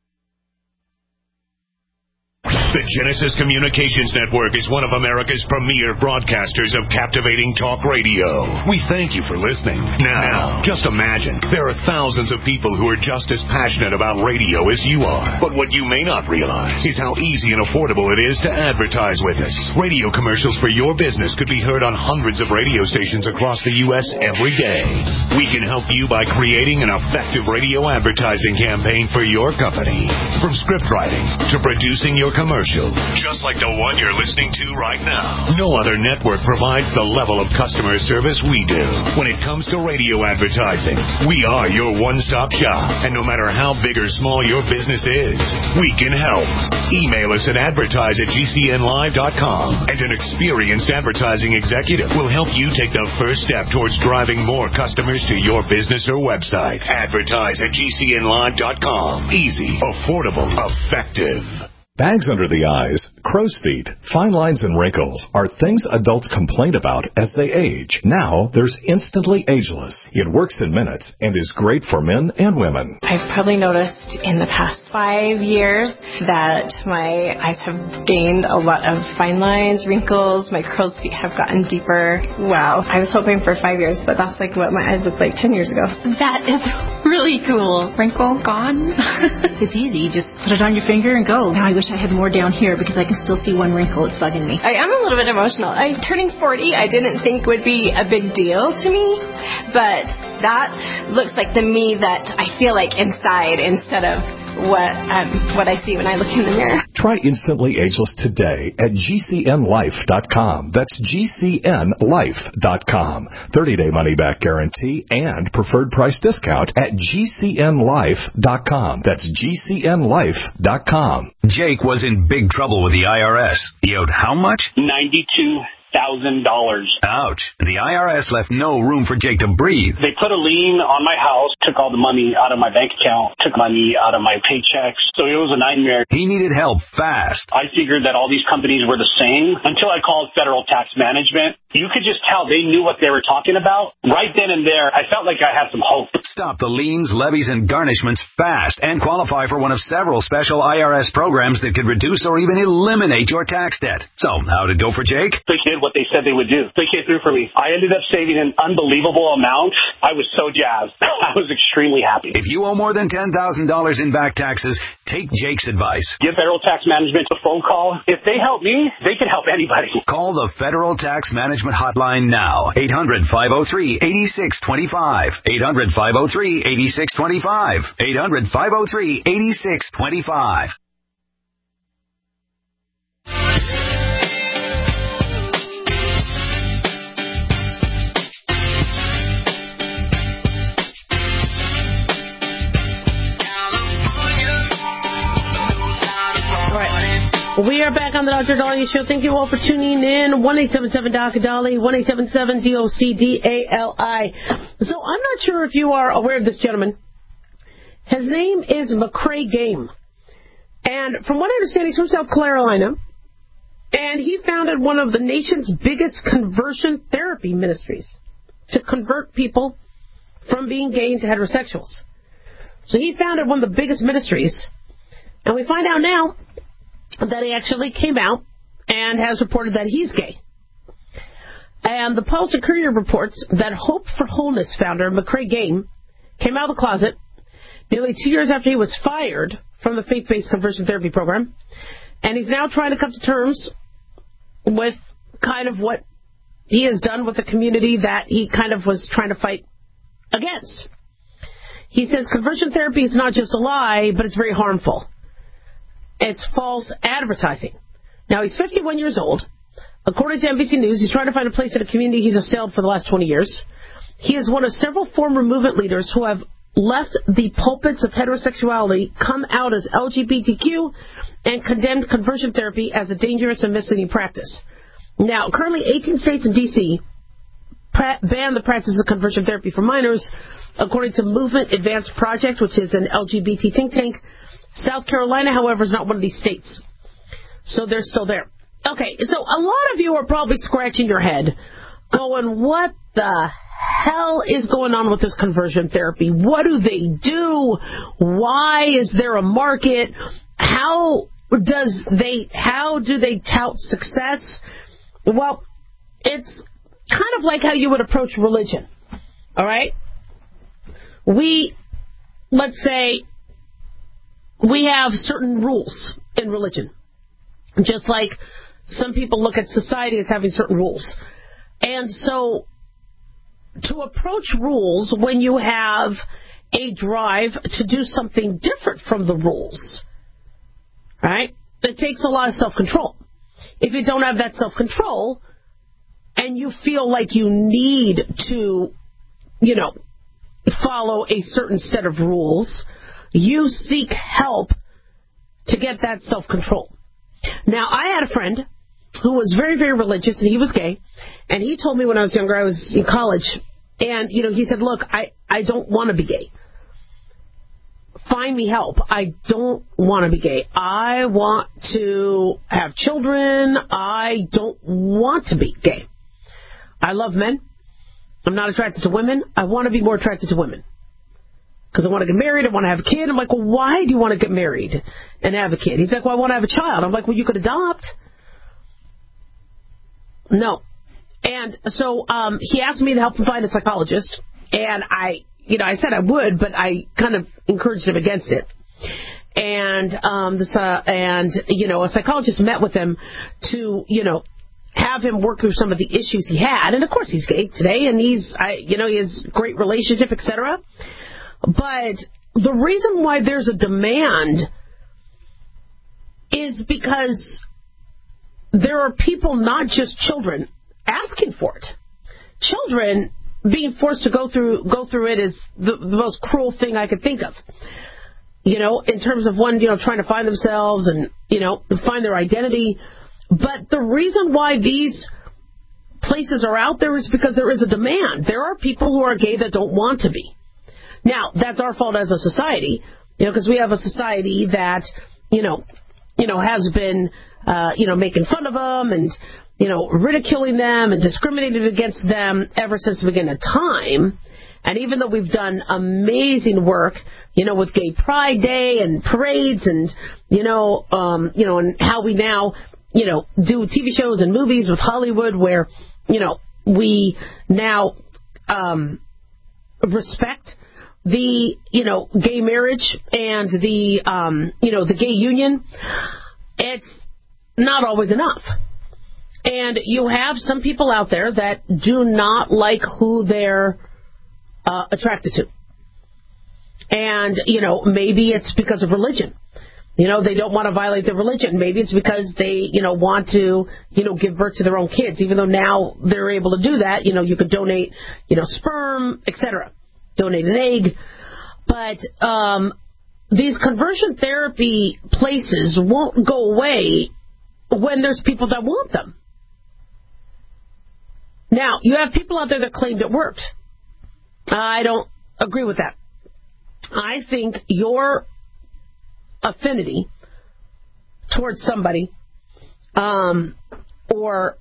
The Genesis Communications Network is one of America's premier broadcasters of captivating talk radio. We thank you for listening. Now, just imagine, there are thousands of people who are just as passionate about radio as you are. But what you may not realize is how easy and affordable it is to advertise with us. Radio commercials for your business could be heard on hundreds of radio stations across the U S every day. We can help you by creating an effective radio advertising campaign for your company. From script writing to producing your commercial, just like the one you're listening to right now. No other network provides the level of customer service we do. When it comes to radio advertising, we are your one-stop shop. And no matter how big or small your business is, we can help. Email us at advertise at G C N live dot com, and an experienced advertising executive will help you take the first step towards driving more customers to your business or website. Advertise at G C N live dot com. Easy, affordable, effective. Bags under the eyes, crow's feet, fine lines, and wrinkles are things adults complain about as they age. Now, there's Instantly Ageless. It works in minutes and is great for men and women. I've probably noticed in the past five years that my eyes have gained a lot of fine lines, wrinkles, my crow's feet have gotten deeper. Wow. I was hoping for five years, but that's like what my eyes looked like ten years ago. That is really cool. Wrinkle gone. It's easy. Just put it on your finger and go. Now I wish I had more down here because I can still see one wrinkle. It's bugging me. I am a little bit emotional. I'm turning forty. I didn't think would be a big deal to me, but that looks like the me that I feel like inside instead of what um, what I see when I look in the mirror. Try Instantly Ageless today at G C N life dot com. That's G C N life dot com. thirty-day money-back guarantee and preferred price discount at G C N life dot com. That's G C N life dot com. Jake was in big trouble with the I R S. He owed how much? ninety-two thousand dollars. Ouch. The I R S left no room for Jake to breathe. They put a lien on my house, took all the money out of my bank account, took money out of my paychecks. So it was a nightmare. He needed help fast. I figured that all these companies were the same until I called Federal Tax Management. You could just tell they knew what they were talking about. Right then and there, I felt like I had some hope. Stop the liens, levies, and garnishments fast and qualify for one of several special I R S programs that could reduce or even eliminate your tax debt. So, how'd it go for Jake? They did what they said they would do. They came through for me. I ended up saving an unbelievable amount. I was so jazzed. I was extremely happy. If you owe more than ten thousand dollars in back taxes, take Jake's advice. Give Federal Tax Management a phone call. If they help me, they can help anybody. Call the Federal Tax Management Hotline now. eight hundred, five oh three, eight six two five. eight hundred, five oh three, eight six two five. eight hundred, five oh three, eight six two five. We are back on the Doctor Dahlia Show. Thank you all for tuning in. one eight seven seven D O C D A L I, one eight seven seven D O C D A L I. So I'm not sure if you are aware of this gentleman. His name is McCray Game. And from what I understand, he's from South Carolina. And he founded one of the nation's biggest conversion therapy ministries to convert people from being gay into heterosexuals. So he founded one of the biggest ministries. And we find out now that he actually came out and has reported that he's gay. And the Post and Courier reports that Hope for Wholeness founder McCrae Game came out of the closet nearly two years after he was fired from the faith-based conversion therapy program. And he's now trying to come to terms with kind of what he has done with the community that he kind of was trying to fight against. He says conversion therapy is not just a lie, but it's very harmful. It's false advertising. Now, he's fifty-one years old. According to N B C News, he's trying to find a place in a community he's assailed for the last twenty years. He is one of several former movement leaders who have left the pulpits of heterosexuality, come out as L G B T Q, and condemned conversion therapy as a dangerous and misleading practice. Now, currently eighteen states and D C ban the practice of conversion therapy for minors. According to Movement Advanced Project, which is an L G B T think tank, South Carolina, however, is not one of these states. So they're still there. Okay, so a lot of you are probably scratching your head, going, what the hell is going on with this conversion therapy? What do they do? Why is there a market? How does they, how do they tout success? Well, it's kind of like how you would approach religion. All right? We, let's say, we have certain rules in religion. Just like some people look at society as having certain rules. And so to approach rules when you have a drive to do something different from the rules, right? It takes a lot of self-control. If you don't have that self-control and you feel like you need to, you know, follow a certain set of rules, you seek help to get that self-control. Now, I had a friend who was very, very religious, and he was gay, and he told me when I was younger, I was in college, and, you know, he said, look, I, I don't want to be gay. Find me help. I don't want to be gay. I want to have children. I don't want to be gay. I love men. I'm not attracted to women. I want to be more attracted to women. Because I want to get married, I want to have a kid. I'm like, well, why do you want to get married and have a kid? He's like, well, I want to have a child. I'm like, well, you could adopt. No. And so um, he asked me to help him find a psychologist. And I, you know, I said I would, but I kind of encouraged him against it. And, um, this, uh, and you know, a psychologist met with him to, you know, have him work through some of the issues he had. And, of course, he's gay today, and he's, I, you know, he has a great relationship, et cetera. But the reason why there's a demand is because there are people, not just children, asking for it. Children being forced to go through go through it is the, the most cruel thing I could think of. You know, in terms of one, you know, trying to find themselves and, you know, find their identity. But the reason why these places are out there is because there is a demand. There are people who are gay that don't want to be. Now, that's our fault as a society, you know, because we have a society that, you know, you know, has been, uh, you know, making fun of them and, you know, ridiculing them and discriminating against them ever since the beginning of time. And even though we've done amazing work, you know, with Gay Pride Day and parades and, you know, um, you know, and how we now, you know, do T V shows and movies with Hollywood where, you know, we now um, respect the, you know, gay marriage and the, um, you know, the gay union, it's not always enough. And you have some people out there that do not like who they're uh, attracted to. And, you know, maybe it's because of religion. You know, they don't want to violate their religion. Maybe it's because they, you know, want to, you know, give birth to their own kids, even though now they're able to do that. You know, you could donate, you know, sperm, et cetera. Donate an egg. But um, these conversion therapy places won't go away when there's people that want them. Now, you have people out there that claimed it worked. I don't agree with that. I think your affinity towards somebody, um, or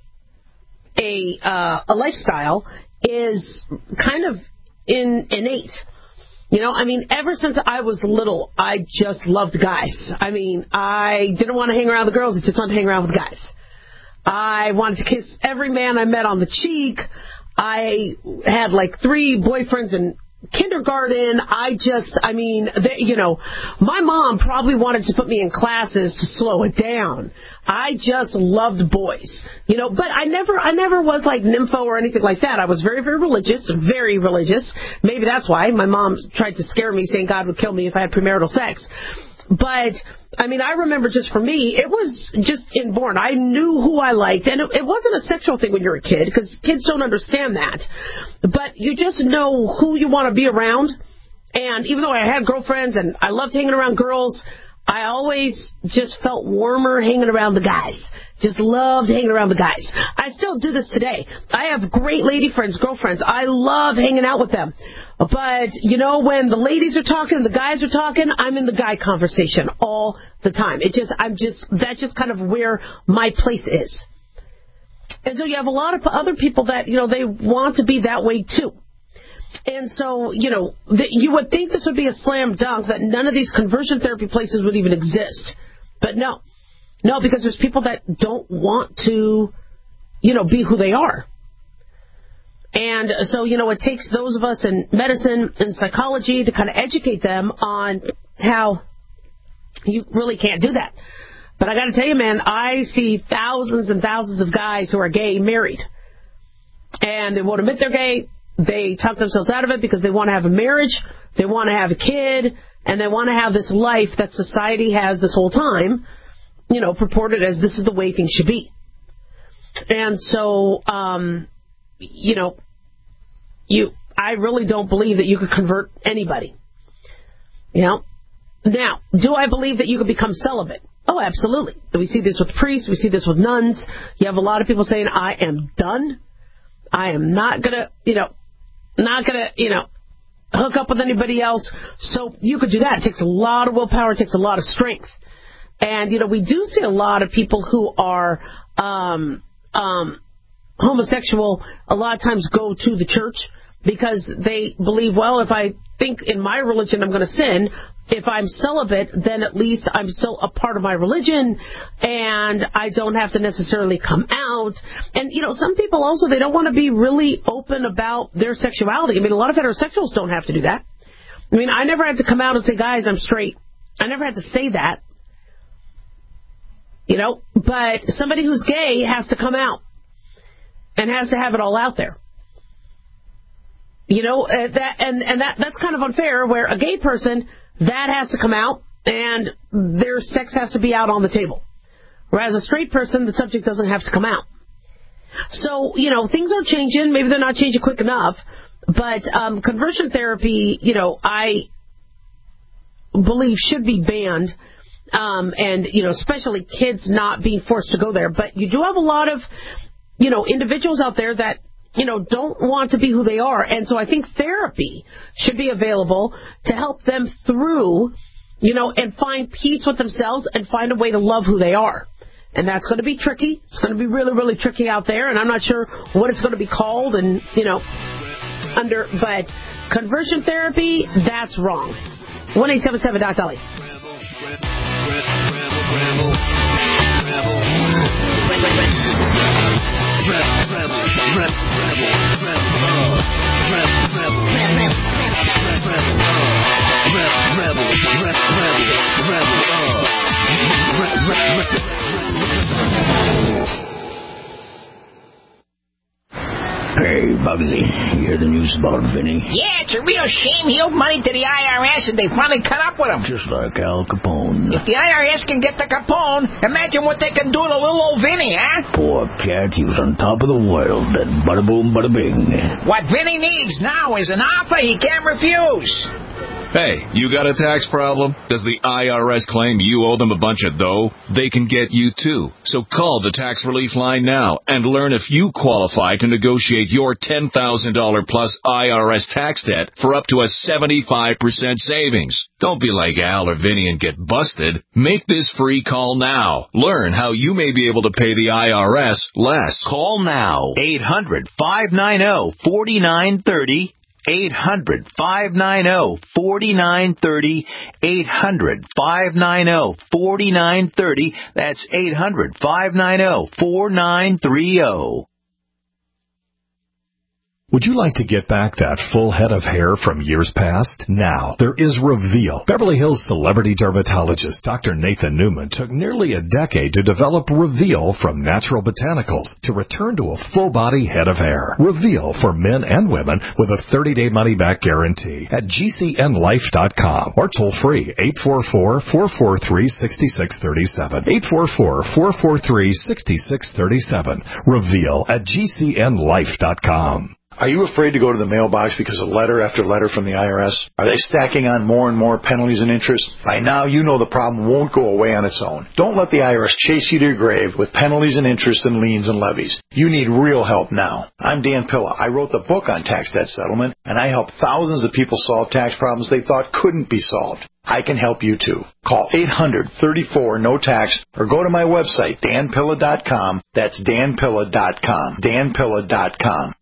a uh, a lifestyle is kind of in, innate. You know, I mean, ever since I was little, I just loved guys. I mean, I didn't want to hang around with the girls. I just wanted to hang around with guys. I wanted to kiss every man I met on the cheek. I had like three boyfriends in kindergarten. I just, I mean, they, you know, my mom probably wanted to put me in classes to slow it down. I just loved boys, you know, but I never, I never was like nympho or anything like that. I was very, very religious, very religious. Maybe that's why my mom tried to scare me, saying God would kill me if I had premarital sex. But, I mean, I remember just for me, it was just inborn. I knew who I liked, and it, it wasn't a sexual thing when you're a kid, because kids don't understand that. But you just know who you want to be around. And even though I had girlfriends and I loved hanging around girls, I always just felt warmer hanging around the guys. Just loved hanging around the guys. I still do this today. I have great lady friends, girlfriends. I love hanging out with them. But, you know, when the ladies are talking, the guys are talking, I'm in the guy conversation all the time. It just, I'm just, that's just kind of where my place is. And so you have a lot of other people that, you know, they want to be that way too. And so, you know, the, you would think this would be a slam dunk, that none of these conversion therapy places would even exist. But no. No, because there's people that don't want to, you know, be who they are. And so, you know, it takes those of us in medicine and psychology to kind of educate them on how you really can't do that. But I got to tell you, man, I see thousands and thousands of guys who are gay married. And they won't admit they're gay. They talk themselves out of it because they want to have a marriage, they want to have a kid, and they want to have this life that society has this whole time, you know, purported as this is the way things should be. And so, um, you know, you, I really don't believe that you could convert anybody. You know? Now, do I believe that you could become celibate? Oh, absolutely. We see this with priests, we see this with nuns. You have a lot of people saying, I am done. I am not going to, you know, not going to, you know, hook up with anybody else. So you could do that. It takes a lot of willpower. It takes a lot of strength. And, you know, we do see a lot of people who are um, um, homosexual a lot of times go to the church because they believe, well, if I think in my religion I'm going to sin, if I'm celibate, then at least I'm still a part of my religion and I don't have to necessarily come out. And, you know, some people also, they don't want to be really open about their sexuality. I mean, a lot of heterosexuals don't have to do that. I mean, I never had to come out and say, guys, I'm straight. I never had to say that. You know, but somebody who's gay has to come out and has to have it all out there. You know, uh, that and, and that that's kind of unfair, where a gay person, that has to come out and their sex has to be out on the table. Whereas a straight person, the subject doesn't have to come out. So, you know, things are changing. Maybe they're not changing quick enough. But um, conversion therapy, you know, I believe should be banned. Um, and, you know, especially kids not being forced to go there. But you do have a lot of, you know, individuals out there that, you know, don't want to be who they are. And so I think therapy should be available to help them through, you know, and find peace with themselves and find a way to love who they are. And that's going to be tricky. It's going to be really, really tricky out there. And I'm not sure what it's going to be called and, you know, under, but conversion therapy, that's wrong. one eight seven seven Doc Dolly. Hey, Bugsy, you hear the news about Vinny? Yeah, it's a real shame he owed money to the I R S and they finally cut up with him. Just like Al Capone. If the I R S can get the Capone, imagine what they can do to little old Vinny, huh? Poor cat, he was on top of the world, and bada boom, bada bing. What Vinny needs now is an offer he can't refuse. Hey, you got a tax problem? Does the I R S claim you owe them a bunch of dough? They can get you too. So call the Tax Relief Line now and learn if you qualify to negotiate your ten thousand dollars plus I R S tax debt for up to a seventy-five percent savings. Don't be like Al or Vinny and get busted. Make this free call now. Learn how you may be able to pay the I R S less. Call now. eight hundred, five nine zero, four nine three zero. eight hundred, five nine zero, four nine three zero. eight hundred, five nine zero, four nine three zero. That's eight hundred, five nine zero, four nine three zero. Would you like to get back that full head of hair from years past? Now, there is Reveal. Beverly Hills celebrity dermatologist Doctor Nathan Newman took nearly a decade to develop Reveal from natural botanicals to return to a full-body head of hair. Reveal for men and women with a thirty-day money-back guarantee at G C N life dot com or toll-free eight four four, four four three, six six three seven. eight four four, four four three, six six three seven. Reveal at G C N life dot com. Are you afraid to go to the mailbox because of letter after letter from the I R S? Are they stacking on more and more penalties and interest? By now, you know the problem won't go away on its own. Don't let the I R S chase you to your grave with penalties and interest and liens and levies. You need real help now. I'm Dan Pilla. I wrote the book on tax debt settlement, and I help thousands of people solve tax problems they thought couldn't be solved. I can help you too. Call eight hundred, thirty-four, no tax or go to my website, dan pilla dot com. That's dan pilla dot com. dan pilla dot com.